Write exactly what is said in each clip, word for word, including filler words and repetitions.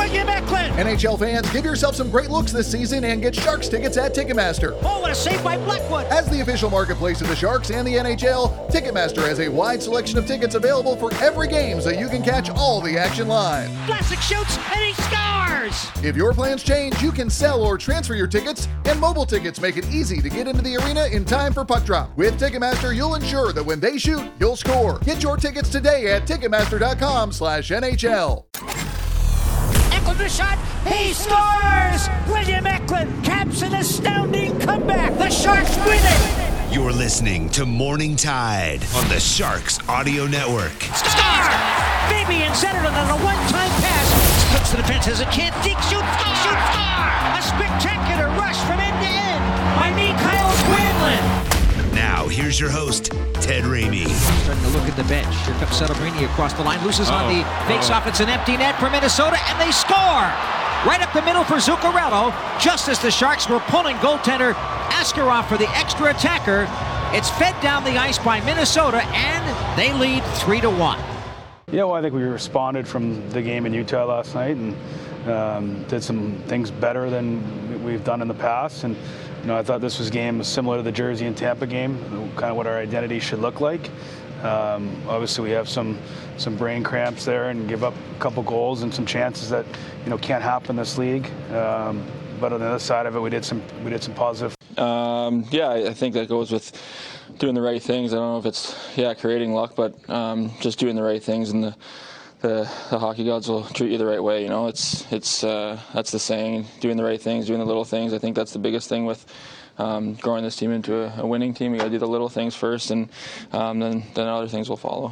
William Eklund. N H L fans, give yourself some great looks this season and get Sharks tickets at Ticketmaster. Oh, what a save by Blackwood. As the official marketplace of the Sharks and the N H L, Ticketmaster has a wide selection of tickets available for every game so you can catch all the action live. Vlasic shoots and he scores. If your plans change, you can sell or transfer your tickets, and mobile tickets make it easy to get into the arena in time for puck drop. With Ticketmaster, you'll ensure that when they shoot, you'll score. Get your tickets today at Ticketmaster.com slash NHL. Eklund the shot, he scores! William Eklund caps an astounding comeback. The Sharks win it. You're listening to Morning Tide on the Sharks Audio Network. Star! Fabian centered it on a one-time pass. Splits the defense as a kid. Deke shoots, shoot, star! A spectacular rush from end to end by Mikael Granlund. Now, here's your host, Ted Ramey. Starting to look at the bench. Here comes Celebrini across the line. Loses Uh-oh. on the face-off. It's an empty net for Minnesota, and they score! Right up the middle for Zuccarello. Just as the Sharks were pulling goaltender Askarov for the extra attacker, it's fed down the ice by Minnesota, and they lead three to one. Yeah, well, I think we responded from the game in Utah last night and um, did some things better than we've done in the past. And you know, I thought this was a game similar to the Jersey and Tampa game, kind of what our identity should look like. Um, obviously, we have some some brain cramps there and give up a couple goals and some chances that you know can't happen in this league. Um, but on the other side of it, we did some we did some positive. Um, yeah, I think that goes with doing the right things. I don't know if it's yeah creating luck, but um, just doing the right things, and the, the the hockey gods will treat you the right way. You know, it's it's uh, that's the saying: doing the right things, doing the little things. I think that's the biggest thing with um, growing this team into a, a winning team. You got to do the little things first, and um, then then other things will follow.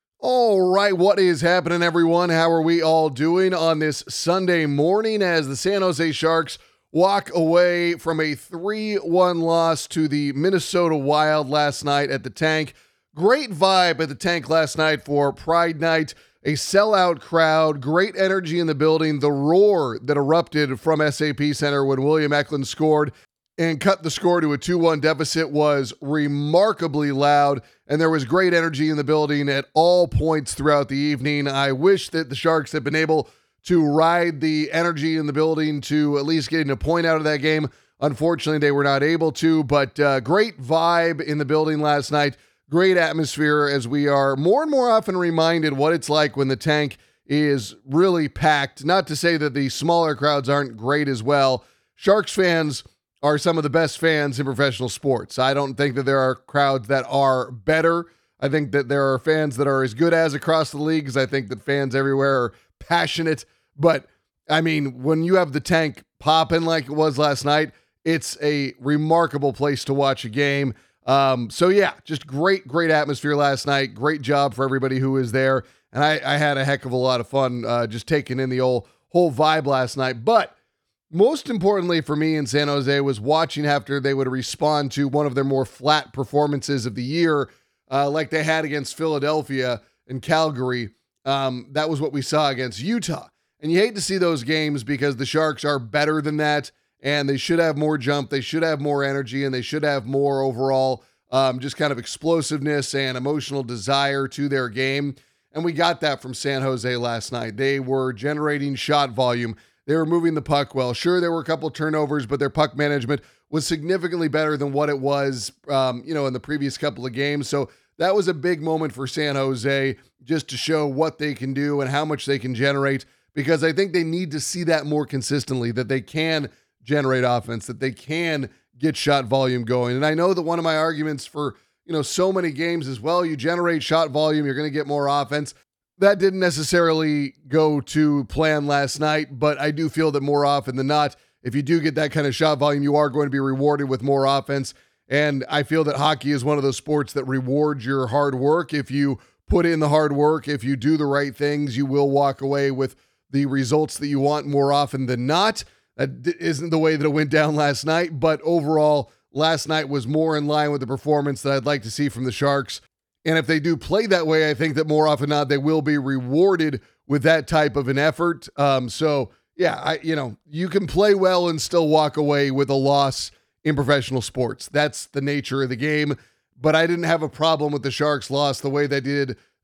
All right, what is happening, everyone? How are we all doing on this Sunday morning as the San Jose Sharks walk away from a three one loss to the Minnesota Wild last night at the Tank? Great vibe at the Tank last night for Pride Night. A sellout crowd, great energy in the building. The roar that erupted from S A P Center when William Eklund scored and cut the score to a two one deficit was remarkably loud, and there was great energy in the building at all points throughout the evening. I wish that the Sharks had been able to ride the energy in the building to at least getting a point out of that game. Unfortunately, they were not able to, but uh, great vibe in the building last night. Great atmosphere as we are more and more often reminded what it's like when the Tank is really packed. Not to say that the smaller crowds aren't great as well. Sharks fans are some of the best fans in professional sports. I don't think that there are crowds that are better. I think that there are fans that are as good as across the leagues. I think that fans everywhere are passionate. But, I mean, when you have the Tank popping like it was last night, it's a remarkable place to watch a game. Um, so, yeah, just great, great atmosphere last night. Great job for everybody who was there. And I, I had a heck of a lot of fun uh, just taking in the whole, whole vibe last night. But most importantly for me in San Jose was watching after they would respond to one of their more flat performances of the year, uh, like they had against Philadelphia and Calgary. Um, that was what we saw against Utah. And you hate to see those games because the Sharks are better than that, and they should have more jump, they should have more energy, and they should have more overall um, just kind of explosiveness and emotional desire to their game. And we got that from San Jose last night. They were generating shot volume. They were moving the puck well. Sure, there were a couple turnovers, but their puck management was significantly better than what it was, um, you know, in the previous couple of games. So that was a big moment for San Jose just to show what they can do and how much they can generate, because I think they need to see that more consistently, that they can generate offense, that they can get shot volume going. And I know that one of my arguments for, you know, so many games is, well, you generate shot volume, you're going to get more offense. That didn't necessarily go to plan last night, but I do feel that more often than not, if you do get that kind of shot volume, you are going to be rewarded with more offense. And I feel that hockey is one of those sports that rewards your hard work. If you put in the hard work, if you do the right things, you will walk away with the results that you want more often than not. That isn't the way that it went down last night, but overall, last night was more in line with the performance that I'd like to see from the Sharks. And if they do play that way, I think that more often than not, they will be rewarded with that type of an effort. Um, so, yeah, I, you know, you can play well and still walk away with a loss in professional sports. That's the nature of the game. But I didn't have a problem with the Sharks' loss the way they did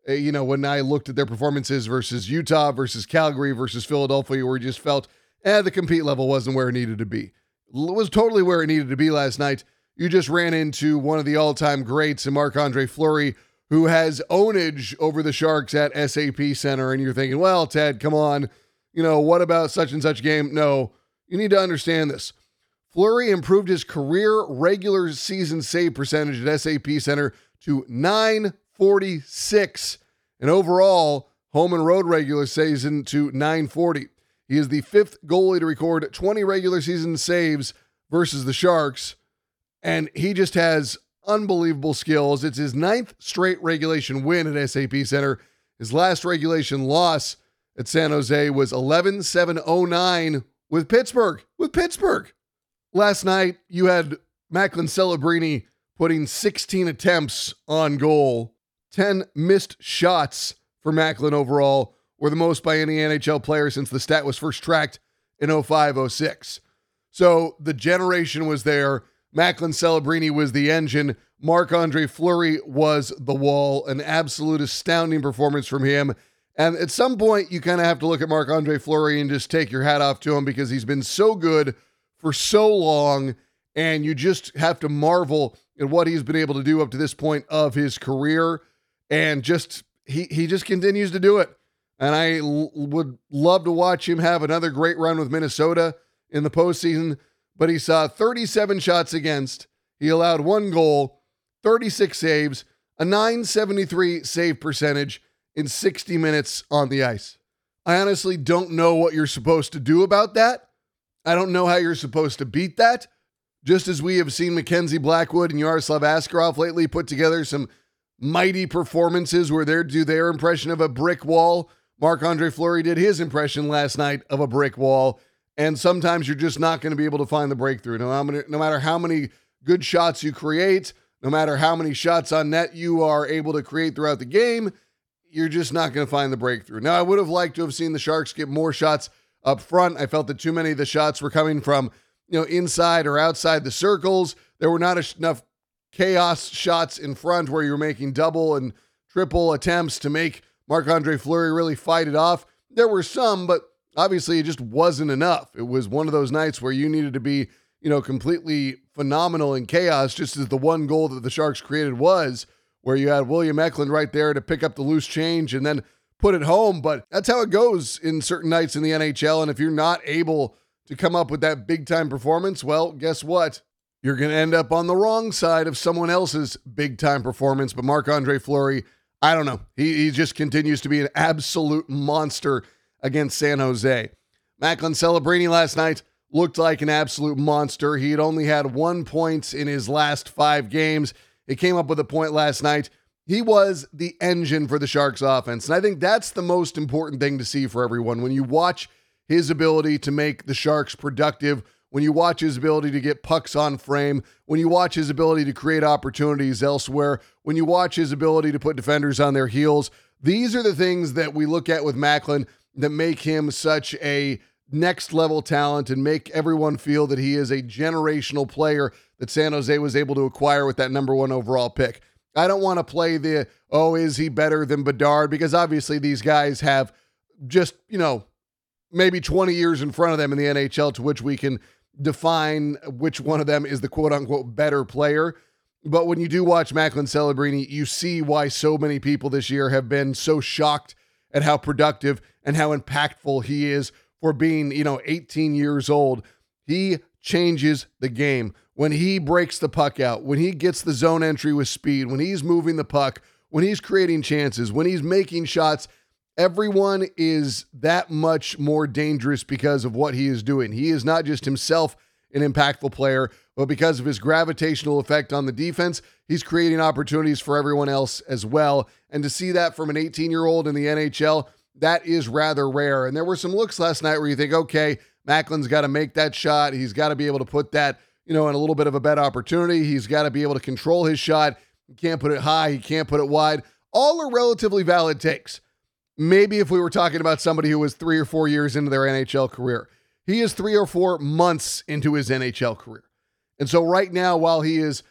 uh, you know, when I looked at their performances versus Utah, versus Calgary, versus Philadelphia, where you just felt, eh, the compete level wasn't where it needed to be. It was totally where it needed to be last night. You just ran into one of the all-time greats in Marc-Andre Fleury, who has ownage over the Sharks at S A P Center, and you're thinking, well, Ted, come on, you know, what about such and such game? No, you need to understand this. Fleury improved his career regular season save percentage at S A P Center to nine forty-six, and overall home and road regular season to nine forty. He is the fifth goalie to record twenty regular season saves versus the Sharks, and he just has unbelievable skills. It's his ninth straight regulation win at S A P Center. His last regulation loss at San Jose was eleven seven oh nine with Pittsburgh. With Pittsburgh. Last night, you had Macklin Celebrini putting sixteen attempts on goal. ten missed shots for Macklin overall, were the most by any N H L player since the stat was first tracked in oh five oh six. So the generation was there. Macklin Celebrini was the engine. Marc-Andre Fleury was the wall. An absolute astounding performance from him. And at some point, you kind of have to look at Marc-Andre Fleury and just take your hat off to him because he's been so good for so long. And you just have to marvel at what he's been able to do up to this point of his career. And just, he, he just continues to do it. And I l- would love to watch him have another great run with Minnesota in the postseason. But he saw thirty-seven shots against. He allowed one goal, thirty-six saves, a nine seventy-three save percentage in sixty minutes on the ice. I honestly don't know what you're supposed to do about that. I don't know how you're supposed to beat that. Just as we have seen Mackenzie Blackwood and Yaroslav Askarov lately put together some mighty performances where they do their impression of a brick wall, Marc-Andre Fleury did his impression last night of a brick wall. And sometimes you're just not going to be able to find the breakthrough. No, no matter how many good shots you create, no matter how many shots on net you are able to create throughout the game, you're just not going to find the breakthrough. Now, I would have liked to have seen the Sharks get more shots up front. I felt that too many of the shots were coming from, you know, inside or outside the circles. There were not enough chaos shots in front where you were making double and triple attempts to make Marc-Andre Fleury really fight it off. There were some, but obviously, it just wasn't enough. It was one of those nights where you needed to be, you know, completely phenomenal in chaos, just as the one goal that the Sharks created was, where you had William Eklund right there to pick up the loose change and then put it home. But that's how it goes in certain nights in the N H L. And if you're not able to come up with that big-time performance, well, guess what? You're going to end up on the wrong side of someone else's big-time performance. But Marc-Andre Fleury, I don't know. He, he just continues to be an absolute monster against San Jose. Macklin Celebrini last night looked like an absolute monster. He had only had one point in his last five games. He came up with a point last night. He was the engine for the Sharks offense. And I think that's the most important thing to see for everyone. When you watch his ability to make the Sharks productive, when you watch his ability to get pucks on frame, when you watch his ability to create opportunities elsewhere, when you watch his ability to put defenders on their heels, these are the things that we look at with Macklin that make him such a next level talent and make everyone feel that he is a generational player that San Jose was able to acquire with that number one overall pick. I don't want to play the, oh, is he better than Bedard? Because obviously these guys have just, you know, maybe twenty years in front of them in the N H L to which we can define which one of them is the quote unquote better player. But when you do watch Macklin Celebrini, you see why so many people this year have been so shocked at how productive and how impactful he is for being, you know, eighteen years old. He changes the game. When he breaks the puck out, when he gets the zone entry with speed, when he's moving the puck, when he's creating chances, when he's making shots, everyone is that much more dangerous because of what he is doing. He is not just himself an impactful player, but because of his gravitational effect on the defense, he's creating opportunities for everyone else as well. And to see that from an eighteen-year-old in the N H L, that is rather rare. And there were some looks last night where you think, okay, Macklin's got to make that shot. He's got to be able to put that, you know, in a little bit of a bet opportunity. He's got to be able to control his shot. He can't put it high. He can't put it wide. All are relatively valid takes. Maybe if we were talking about somebody who was three or four years into their N H L career. He is three or four months into his N H L career. And so right now, while he is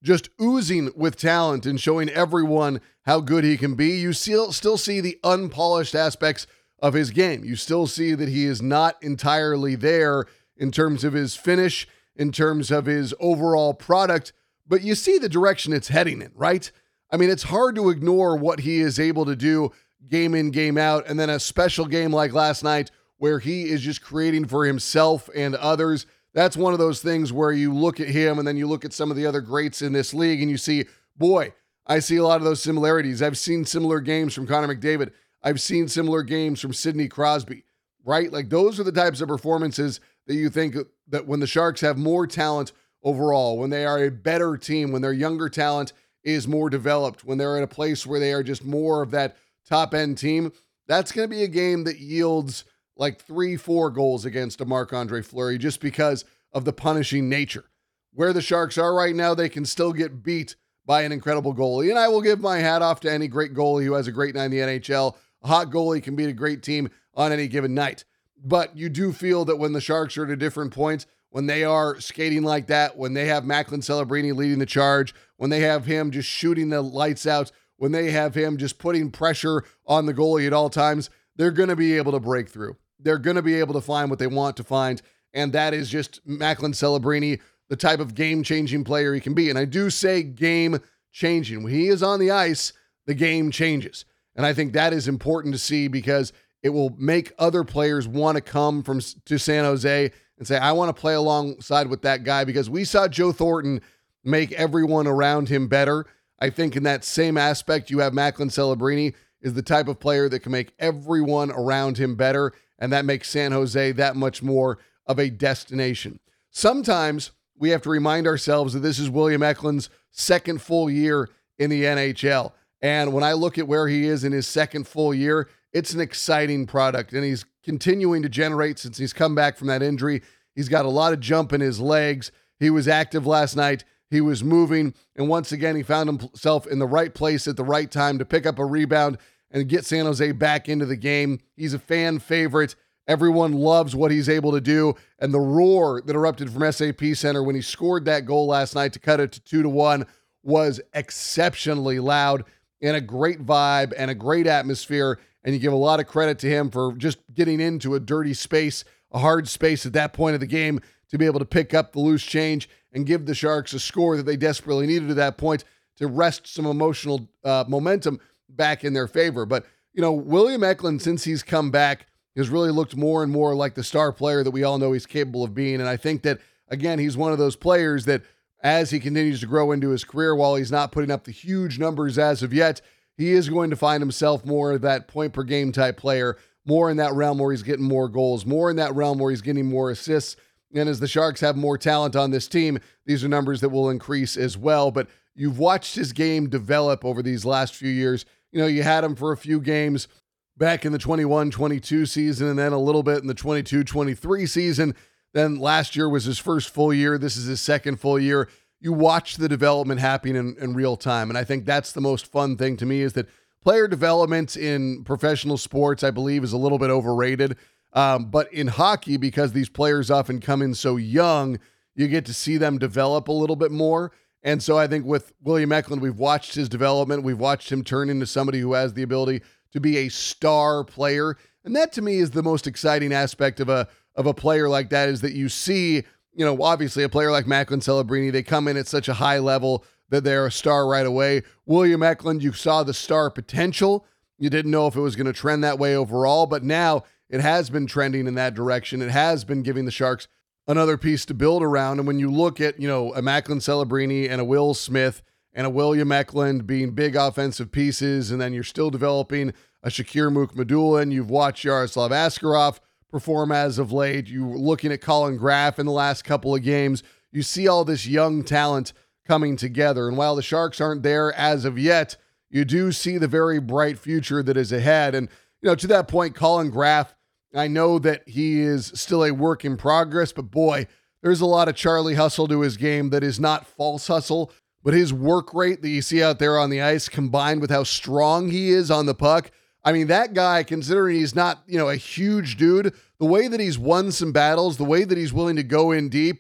just oozing with talent and showing everyone how good he can be. You still, still see the unpolished aspects of his game. You still see that he is not entirely there in terms of his finish, in terms of his overall product, but you see the direction it's heading in, right? I mean, it's hard to ignore what he is able to do game in, game out, and then a special game like last night where he is just creating for himself and others. That's one of those things where you look at him and then you look at some of the other greats in this league and you see, boy, I see a lot of those similarities. I've seen similar games from Connor McDavid. I've seen similar games from Sidney Crosby, right? Like those are the types of performances that you think that when the Sharks have more talent overall, when they are a better team, when their younger talent is more developed, when they're at a place where they are just more of that top-end team, that's going to be a game that yields like three, four goals against a Marc-Andre Fleury just because of the punishing nature. Where the Sharks are right now, they can still get beat by an incredible goalie. And I will give my hat off to any great goalie who has a great night in the N H L. A hot goalie can beat a great team on any given night. But you do feel that when the Sharks are at a different point, when they are skating like that, when they have Macklin Celebrini leading the charge, when they have him just shooting the lights out, when they have him just putting pressure on the goalie at all times, they're going to be able to break through. They're going to be able to find what they want to find, and that is just Macklin Celebrini, the type of game-changing player he can be. And I do say game-changing. When he is on the ice, the game changes. And I think that is important to see because it will make other players want to come from to San Jose and say, I want to play alongside with that guy, because we saw Joe Thornton make everyone around him better. I think in that same aspect, you have Macklin Celebrini is the type of player that can make everyone around him better, and that makes San Jose that much more of a destination. Sometimes we have to remind ourselves that this is William Eklund's second full year in the N H L. And when I look at where he is in his second full year, it's an exciting product, and he's continuing to generate since he's come back from that injury. He's got a lot of jump in his legs. He was active last night. He was moving, and once again, he found himself in the right place at the right time to pick up a rebound and get San Jose back into the game. He's a fan favorite. Everyone loves what he's able to do, and the roar that erupted from S A P Center when he scored that goal last night to cut it to two to one was exceptionally loud and a great vibe and a great atmosphere, and you give a lot of credit to him for just getting into a dirty space, a hard space at that point of the game to be able to pick up the loose change and give the Sharks a score that they desperately needed at that point to wrest some emotional uh, momentum back in their favor. But, you know, William Eklund, since he's come back, has really looked more and more like the star player that we all know he's capable of being. And I think that, again, he's one of those players that as he continues to grow into his career, while he's not putting up the huge numbers as of yet, he is going to find himself more of that point per game type player, more in that realm where he's getting more goals, more in that realm where he's getting more assists. And as the Sharks have more talent on this team, these are numbers that will increase as well. But you've watched his game develop over these last few years. You know, you had him for a few games back in the twenty-one twenty-two season, and then a little bit in the twenty-two twenty-three season. Then last year was his first full year. This is his second full year. You watch the development happening in, in real time. And I think that's the most fun thing to me, is that player development in professional sports, I believe, is a little bit overrated. Um, but in hockey, because these players often come in so young, you get to see them develop a little bit more. And so I think with William Eklund, we've watched his development. We've watched him turn into somebody who has the ability to be a star player. And that to me is the most exciting aspect of a, of a player like that, is that you see, you know, obviously a player like Macklin Celebrini, they come in at such a high level that they're a star right away. William Eklund, you saw the star potential. You didn't know if it was going to trend that way overall, but now it has been trending in that direction. It has been giving the Sharks another piece to build around. And when you look at, you know, a Macklin Celebrini and a Will Smith and a William Eklund being big offensive pieces, and then you're still developing a Shakir Mukhamadullin, you've watched Yaroslav Askarov perform as of late, you're looking at Colin Graff in the last couple of games, you see all this young talent coming together. And while the Sharks aren't there as of yet, you do see the very bright future that is ahead. And, you know, to that point, Colin Graff, I know that he is still a work in progress, but boy, there's a lot of Charlie hustle to his game that is not false hustle, but his work rate that you see out there on the ice, combined with how strong he is on the puck. I mean, that guy, considering he's not, you know, a huge dude, the way that he's won some battles, the way that he's willing to go in deep,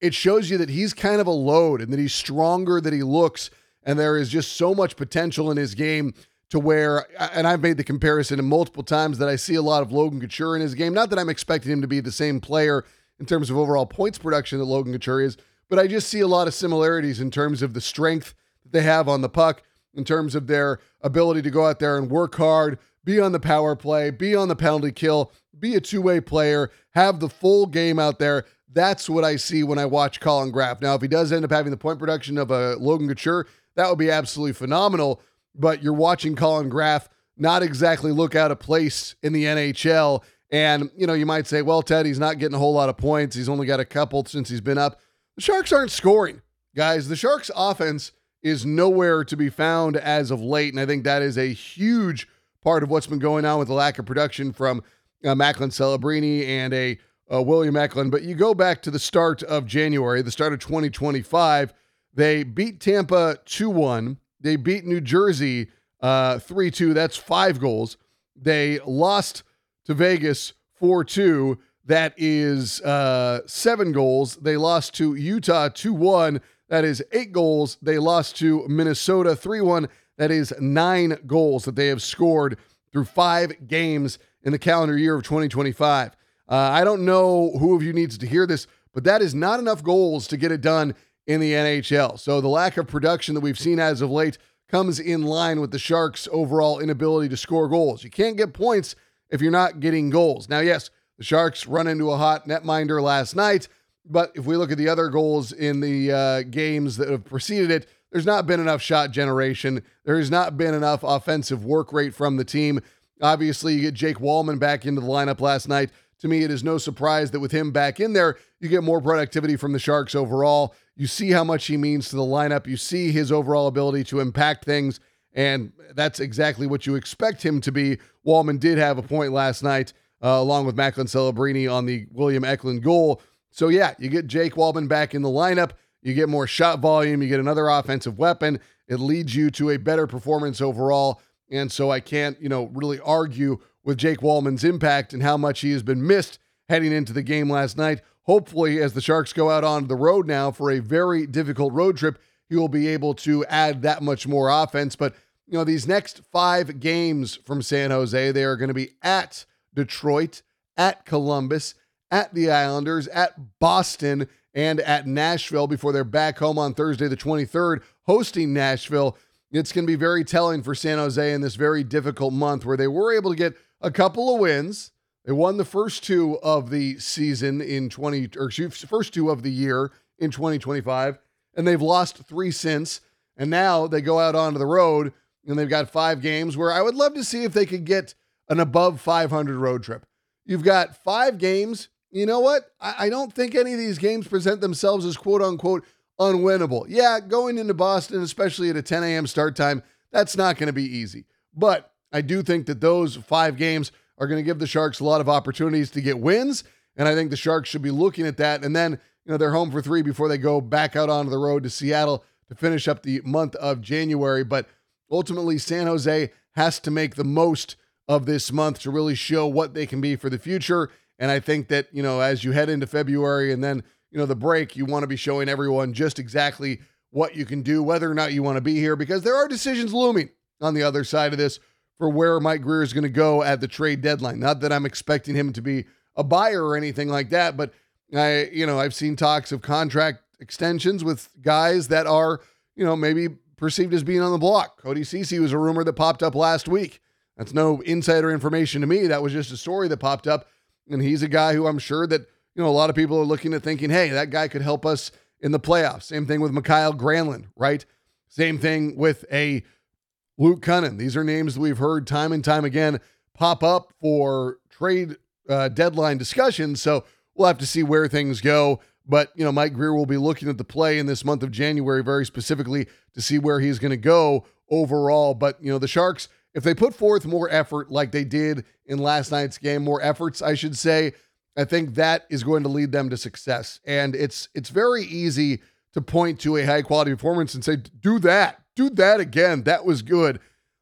it shows you that he's kind of a load and that he's stronger than he looks. And there is just so much potential in his game to where, and I've made the comparison multiple times, that I see a lot of Logan Couture in his game. Not that I'm expecting him to be the same player in terms of overall points production that Logan Couture is, but I just see a lot of similarities in terms of the strength that they have on the puck, in terms of their ability to go out there and work hard, be on the power play, be on the penalty kill, be a two-way player, have the full game out there. That's what I see when I watch Colin Graf. Now, if he does end up having the point production of a Logan Couture, that would be absolutely phenomenal. But you're watching Colin Graf not exactly look out of place in the N H L. And, you know, you might say, well, Ted, he's not getting a whole lot of points. He's only got a couple since he's been up. The Sharks aren't scoring. Guys, the Sharks offense is nowhere to be found as of late. And I think that is a huge part of what's been going on with the lack of production from uh, Macklin Celebrini and a uh, William Eklund. But you go back to the start of January, the start of twenty twenty-five, they beat Tampa two one. They beat New Jersey uh, three two. That's five goals. They lost to Vegas four two. That is uh, seven goals. They lost to Utah two one. That is eight goals. They lost to Minnesota three one. That is nine goals that they have scored through five games in the calendar year of twenty twenty-five. Uh, I don't know who of you needs to hear this, but that is not enough goals to get it done in the N H L. So the lack of production that we've seen as of late comes in line with the Sharks' overall inability to score goals. You can't get points if you're not getting goals. Now, yes, the Sharks run into a hot netminder last night, but if we look at the other goals in the uh, games that have preceded it, there's not been enough shot generation. There has not been enough offensive work rate from the team. Obviously, you get Jake Wallman back into the lineup last night. To me, it is no surprise that with him back in there, you get more productivity from the Sharks overall. You see how much he means to the lineup. You see his overall ability to impact things, and that's exactly what you expect him to be. Wallman did have a point last night, uh, along with Macklin Celebrini on the William Eklund goal. So yeah, you get Jake Wallman back in the lineup. You get more shot volume. You get another offensive weapon. It leads you to a better performance overall. And so I can't, you know, really argue with Jake Wallman's impact and how much he has been missed heading into the game last night. Hopefully, as the Sharks go out onto the road now for a very difficult road trip, he will be able to add that much more offense. But, you know, these next five games from San Jose, they are going to be at Detroit, at Columbus, at the Islanders, at Boston, and at Nashville before they're back home on Thursday the twenty-third, hosting Nashville. It's going to be very telling for San Jose in this very difficult month where they were able to get a couple of wins. They won the first two of the season in twenty, or first two of the year in twenty twenty-five, and they've lost three since. And now they go out onto the road and they've got five games where I would love to see if they could get an above five hundred road trip. You've got five games. You know what? I, I don't think any of these games present themselves as quote unquote unwinnable. Yeah, going into Boston, especially at a ten a.m. start time, that's not going to be easy. But I do think that those five games are going to give the Sharks a lot of opportunities to get wins. And I think the Sharks should be looking at that. And then, you know, they're home for three before they go back out onto the road to Seattle to finish up the month of January. But ultimately, San Jose has to make the most of this month to really show what they can be for the future. And I think that, you know, as you head into February and then, you know, the break, you want to be showing everyone just exactly what you can do, whether or not you want to be here, because there are decisions looming on the other side of this for where Mike Grier is going to go at the trade deadline. Not that I'm expecting him to be a buyer or anything like that, but I, you know, I've seen talks of contract extensions with guys that are, you know, maybe perceived as being on the block. Cody Ceci was a rumor that popped up last week. That's no insider information to me. That was just a story that popped up. And he's a guy who I'm sure that, you know, a lot of people are looking at thinking, hey, that guy could help us in the playoffs. Same thing with Mikhail Granlund, right? Same thing with a Luke Cunnin. These are names that we've heard time and time again pop up for trade uh, deadline discussions. So we'll have to see where things go. But, you know, Mike Grier will be looking at the play in this month of January very specifically to see where he's going to go overall. But, you know, the Sharks, if they put forth more effort like they did in last night's game, more efforts, I should say, I think that is going to lead them to success. And it's it's very easy to point to a high-quality performance and say, do that. Do that again. That was good.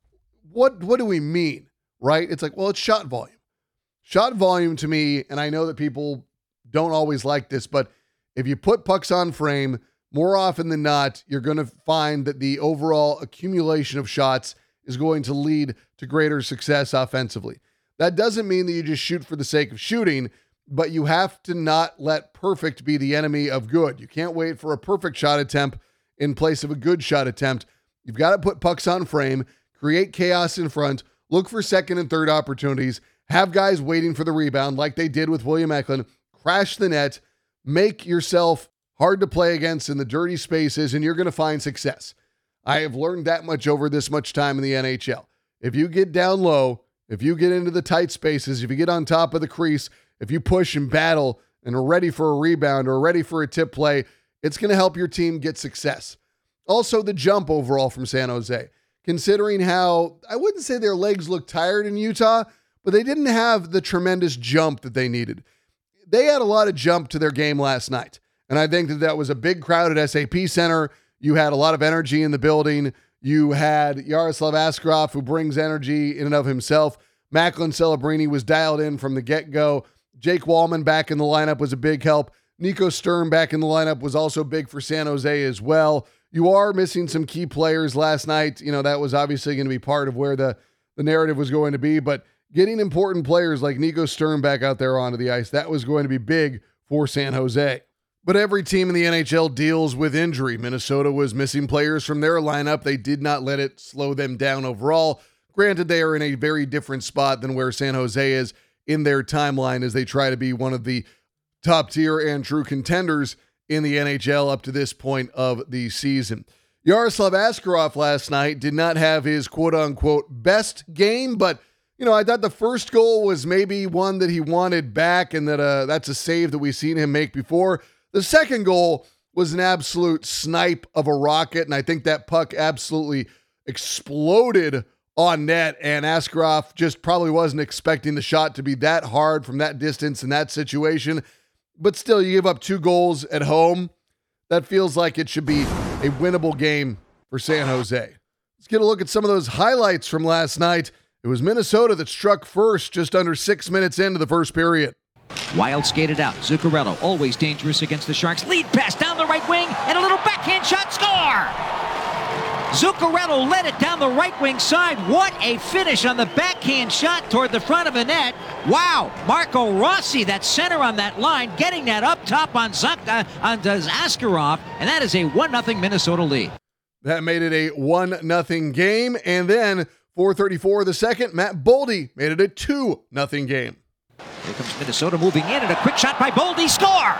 What what do we mean, right? It's like, well, it's shot volume. Shot volume to me, and I know that people don't always like this, but if you put pucks on frame, more often than not, you're going to find that the overall accumulation of shots is going to lead to greater success offensively. That doesn't mean that you just shoot for the sake of shooting, but you have to not let perfect be the enemy of good. You can't wait for a perfect shot attempt in place of a good shot attempt. You've got to put pucks on frame, create chaos in front, look for second and third opportunities, have guys waiting for the rebound like they did with William Eklund, crash the net, make yourself hard to play against in the dirty spaces, and you're going to find success. I have learned that much over this much time in the N H L. If you get down low, if you get into the tight spaces, if you get on top of the crease, if you push and battle and are ready for a rebound or ready for a tip play, it's going to help your team get success. Also, the jump overall from San Jose. Considering how, I wouldn't say their legs looked tired in Utah, but they didn't have the tremendous jump that they needed. They had a lot of jump to their game last night, and I think that that was a big crowd at S A P Center. You had a lot of energy in the building. You had Yaroslav Askarov, who brings energy in and of himself. Macklin Celebrini was dialed in from the get-go. Jake Wallman back in the lineup was a big help. Nico Sturm back in the lineup was also big for San Jose as well. You are missing some key players last night. You know, that was obviously going to be part of where the, the narrative was going to be, but getting important players like Nico Sturm back out there onto the ice, that was going to be big for San Jose. But every team in the N H L deals with injury. Minnesota was missing players from their lineup. They did not let it slow them down overall. Granted, they are in a very different spot than where San Jose is in their timeline as they try to be one of the top tier and true contenders in the N H L up to this point of the season. Yaroslav Askarov last night did not have his quote-unquote best game, but you know, I thought the first goal was maybe one that he wanted back and that uh, that's a save that we've seen him make before. The second goal was an absolute snipe of a rocket, and I think that puck absolutely exploded on net, and Askarov just probably wasn't expecting the shot to be that hard from that distance in that situation. But still, you give up two goals at home. That feels like it should be a winnable game for San Jose. Let's get a look at some of those highlights from last night. It was Minnesota that struck first just under six minutes into the first period. Wild skated out. Zuccarello, always dangerous against the Sharks. Lead pass down the right wing, and a little backhand shot. Score! Zuccarello led it down the right wing side. What a finish on the backhand shot toward the front of the net. Wow, Marco Rossi, that center on that line, getting that up top on Zucca, on Askarov, and that is a one nothing Minnesota lead. That made it a one nothing game, and then four thirty-four of the second, Matt Boldy made it a two nothing game. Here comes Minnesota moving in, and a quick shot by Boldy. Score!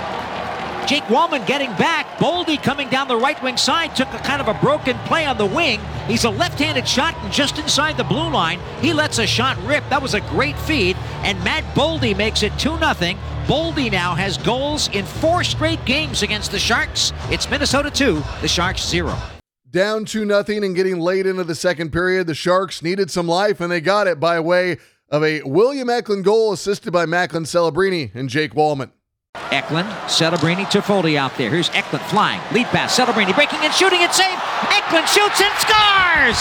Jake Wallman getting back. Boldy coming down the right wing side. Took a kind of a broken play on the wing. He's a left-handed shot and just inside the blue line. He lets a shot rip. That was a great feed. And Matt Boldy makes it two nothing. Boldy now has goals in four straight games against the Sharks. It's Minnesota two, the Sharks zero. Down two nothing and getting late into the second period, the Sharks needed some life, and they got it by way of a William Eklund goal assisted by Macklin Celebrini and Jake Wallman. Eklund, Celebrini, Toffoli out there. Here's Eklund flying. Lead pass, Celebrini breaking and shooting and save. Eklund shoots and scores!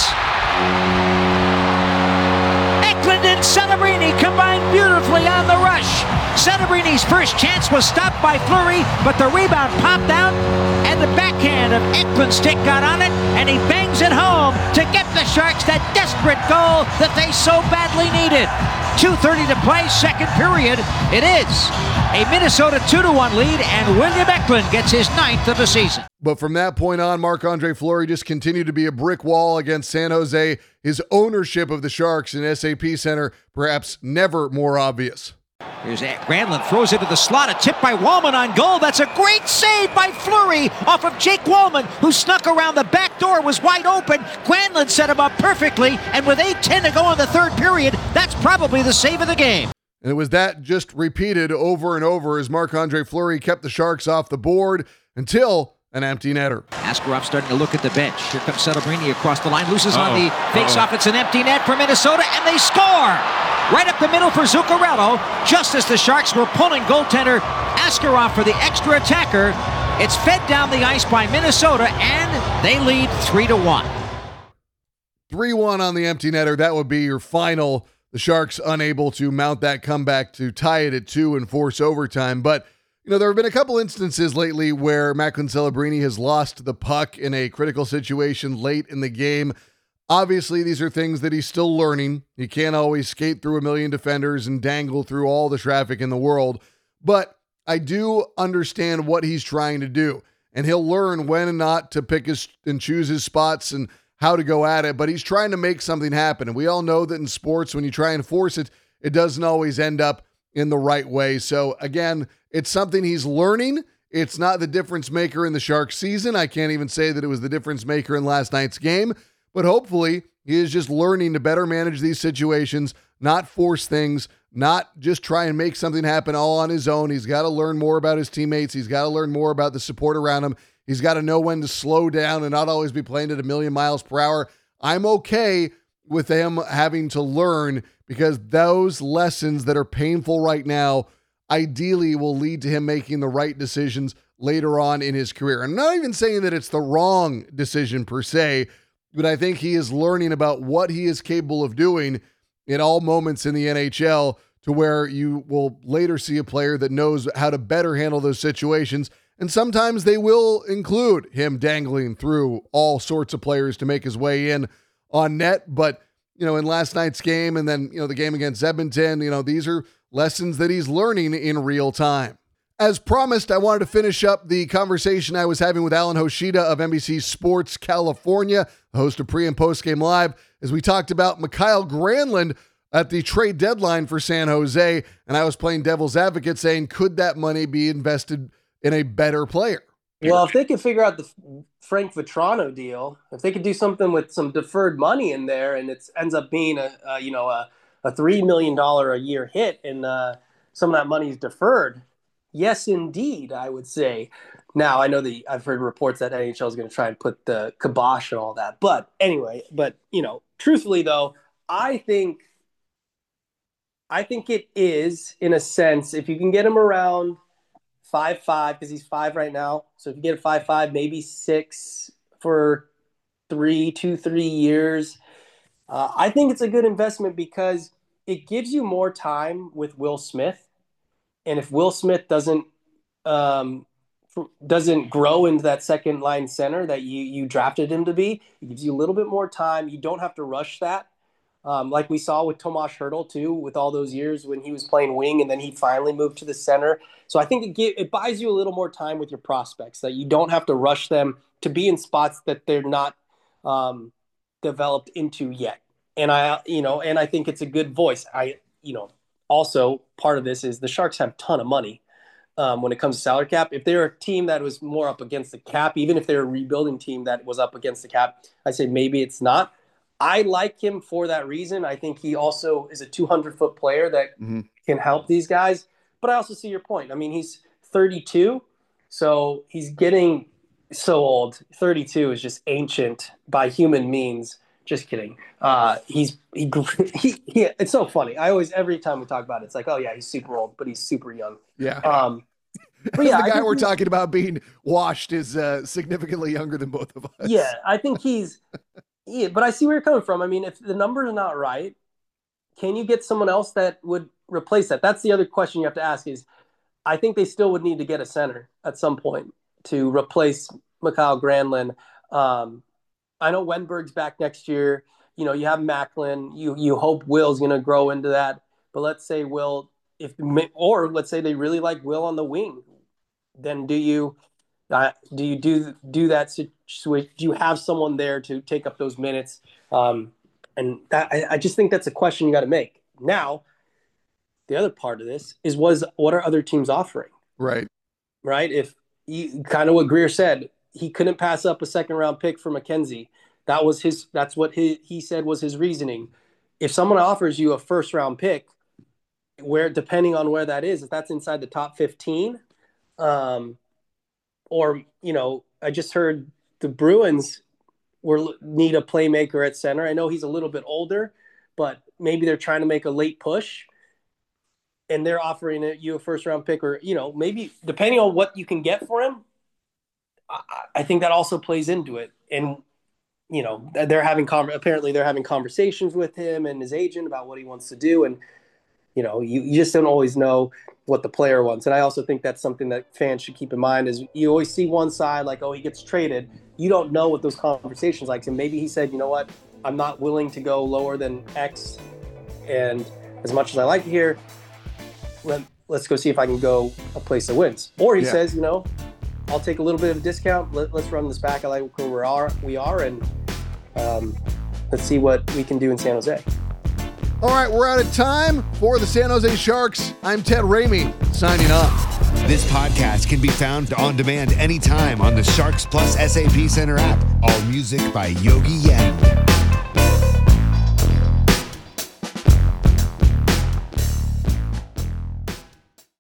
Eklund and Celebrini combined beautifully on the rush. Celebrini's first chance was stopped by Fleury, but the rebound popped out, and the backhand of Eklund's stick got on it, and he bangs it home to get the Sharks that desperate goal that they so badly needed. two thirty to play, second period. It is a Minnesota two to one lead, and William Eklund gets his ninth of the season. But from that point on, Marc-Andre Fleury just continued to be a brick wall against San Jose. His ownership of the Sharks in S A P Center, perhaps never more obvious. Here's Granlund, throws it to the slot, a tip by Wallman on goal. That's a great save by Fleury off of Jake Wallman, who snuck around the back door, was wide open. Granlund set him up perfectly, and with eight ten to go in the third period, that's probably the save of the game. And it was that just repeated over and over as Marc-Andre Fleury kept the Sharks off the board until an empty netter. Askarov starting to look at the bench. Here comes Celebrini across the line, loses Uh-oh. on the face-off. It's an empty net for Minnesota, and they score! Right up the middle for Zuccarello, just as the Sharks were pulling goaltender Askarov for the extra attacker. It's fed down the ice by Minnesota, and they lead three to one. three one on the empty netter. That would be your final. The Sharks unable to mount that comeback to tie it at two and force overtime. But You know, there have been a couple instances lately where Macklin Celebrini has lost the puck in a critical situation late in the game. Obviously, these are things that he's still learning. He can't always skate through a million defenders and dangle through all the traffic in the world. But I do understand what he's trying to do. And he'll learn when and not to pick his and choose his spots and how to go at it. But he's trying to make something happen. And we all know that in sports, when you try and force it, it doesn't always end up in the right way. So again, it's something he's learning. It's not the difference maker in the Sharks season. I can't even say that it was the difference maker in last night's game. But hopefully he is just learning to better manage these situations, not force things, not just try and make something happen all on his own. He's got to learn more about his teammates. He's got to learn more about the support around him. He's got to know when to slow down and not always be playing at a million miles per hour. I'm okay with him having to learn, because those lessons that are painful right now ideally will lead to him making the right decisions later on in his career. I'm not even saying that it's the wrong decision per se, but I think he is learning about what he is capable of doing in all moments in the N H L, to where you will later see a player that knows how to better handle those situations. And sometimes they will include him dangling through all sorts of players to make his way in on net. But, you know, in last night's game and then, you know, the game against Edmonton, you know, these are lessons that he's learning in real time. As promised, I wanted to finish up the conversation I was having with Alan Hoshida of N B C Sports California, the host of Pre- and Post Game Live, as we talked about Mikael Granlund at the trade deadline for San Jose. And I was playing devil's advocate, saying, could that money be invested in a better player? Well, if they could figure out the Frank Vetrano deal, if they could do something with some deferred money in there, and it ends up being a, a you know a, a three million dollars a year hit, and uh, some of that money is deferred. Yes, indeed, I would say. Now, I know that I've heard reports that N H L is going to try and put the kibosh and all that. But anyway, but, you know, truthfully, though, I think I think it is, in a sense, if you can get him around five five, because he's five right now. So if you get a five five, maybe six for three, two, three years, uh, I think it's a good investment, because it gives you more time with Will Smith. And if Will Smith doesn't um, doesn't grow into that second line center that you you drafted him to be, it gives you a little bit more time. You don't have to rush that, um, like we saw with Tomas Hertl too, with all those years when he was playing wing and then he finally moved to the center. So I think it give, it buys you a little more time with your prospects, that you don't have to rush them to be in spots that they're not um, developed into yet. And I you know and I think it's a good voice. I you know. Also, part of this is the Sharks have a ton of money um, when it comes to salary cap. If they're a team that was more up against the cap, even if they're a rebuilding team that was up against the cap, I say maybe it's not. I like him for that reason. I think he also is a two hundred foot player that mm-hmm. can help these guys. But I also see your point. I mean, he's thirty-two, so he's getting so old. thirty-two is just ancient by human means. Just kidding. Uh, he's he, he, he It's so funny. I always, every time we talk about it, it's like, oh yeah, he's super old, but he's super young. Yeah. Um, but yeah, the guy we're talking about being washed is uh, significantly younger than both of us. Yeah, I think he's. Yeah, but I see where you're coming from. I mean, if the number is not right, can you get someone else that would replace that? That's the other question you have to ask. Is I think they still would need to get a center at some point to replace Mikael Granlund. Um, I know Wenberg's back next year. You know, you have Macklin. You you hope Will's going to grow into that. But let's say Will, if or let's say they really like Will on the wing, then do you uh, do you do do that switch? Do you have someone there to take up those minutes? Um, and that, I, I just think that's a question you got to make. Now, the other part of this is was what are other teams offering? Right, right. If you, kind of what Greer said. He couldn't pass up a second round pick for McKenzie. That was his, that's what he, he said was his reasoning. If someone offers you a first round pick, where, depending on where that is, if that's inside the top fifteen, um, or, you know, I just heard the Bruins were need a playmaker at center. I know he's a little bit older, but maybe they're trying to make a late push and they're offering you a first round pick, or, you know, maybe depending on what you can get for him, I think that also plays into it. And, you know, they're having, apparently they're having conversations with him and his agent about what he wants to do. And you know, you, you just don't always know what the player wants. And I also think that's something that fans should keep in mind is you always see one side like, oh, he gets traded. You don't know what those conversations like. And maybe he said, you know what, I'm not willing to go lower than X. And as much as I like it here, let, let's go see if I can go a place that wins. Or he Yeah. says, you know, I'll take a little bit of a discount. Let, let's run this back. I like where we are, we are and um, let's see what we can do in San Jose. All right, we're out of time for the San Jose Sharks. I'm Ted Ramey, signing off. This podcast can be found on demand anytime on the Sharks Plus S A P Center app. All music by Yogi Yang.